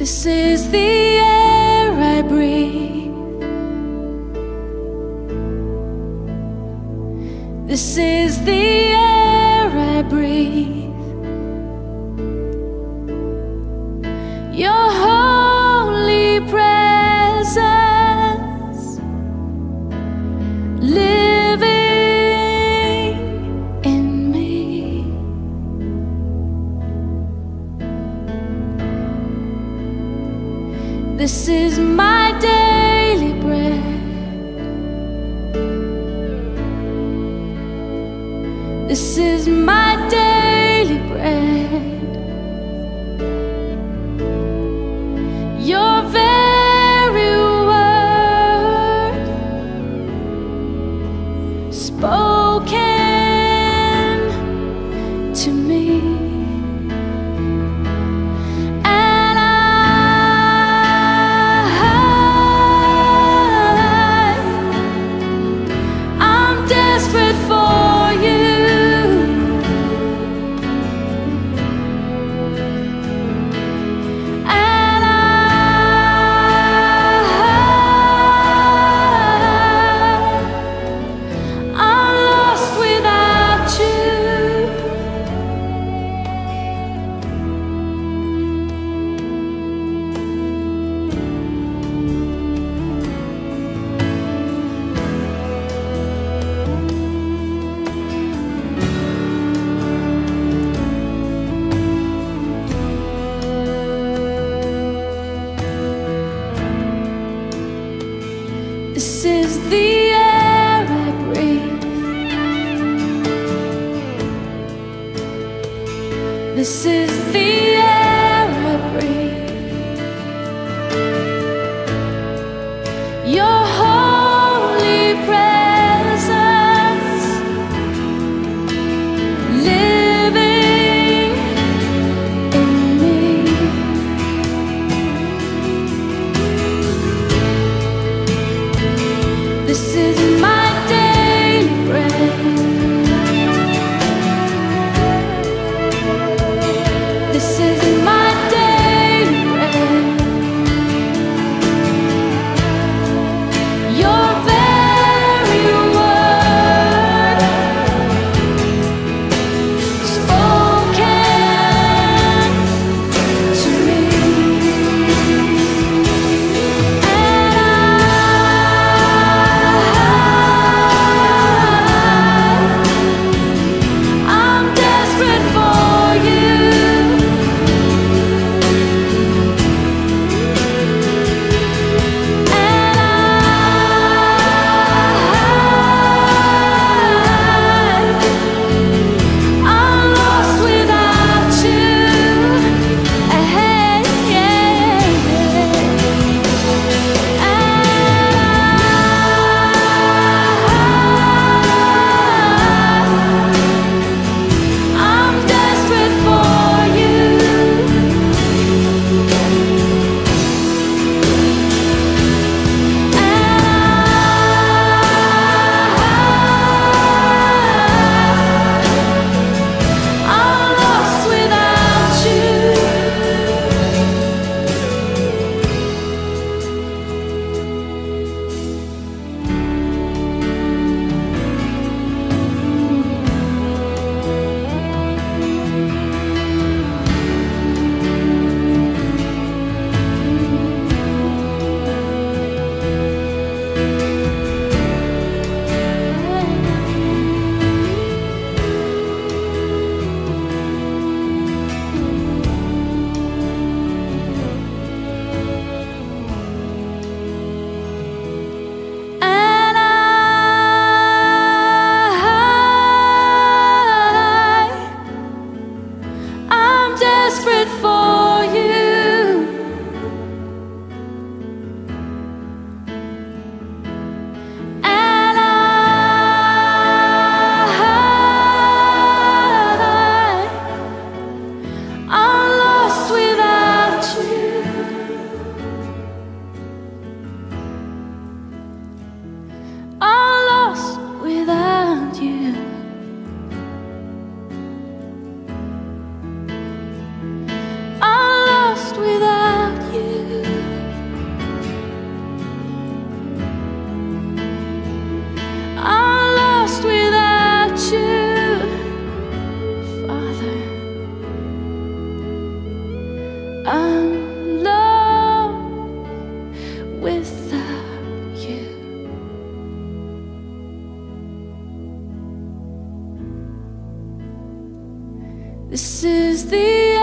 This is the air I breathe. This is the air I breathe. Your holy presence living in me. This is my daily bread. This is my daily bread. Your very word spoken to me. This is the air I breathe. This is the air I breathe. Your holy presence living in me. This is my daily bread. This is my daily bread. Your very word spoken to me. I'm desperate for you. This is the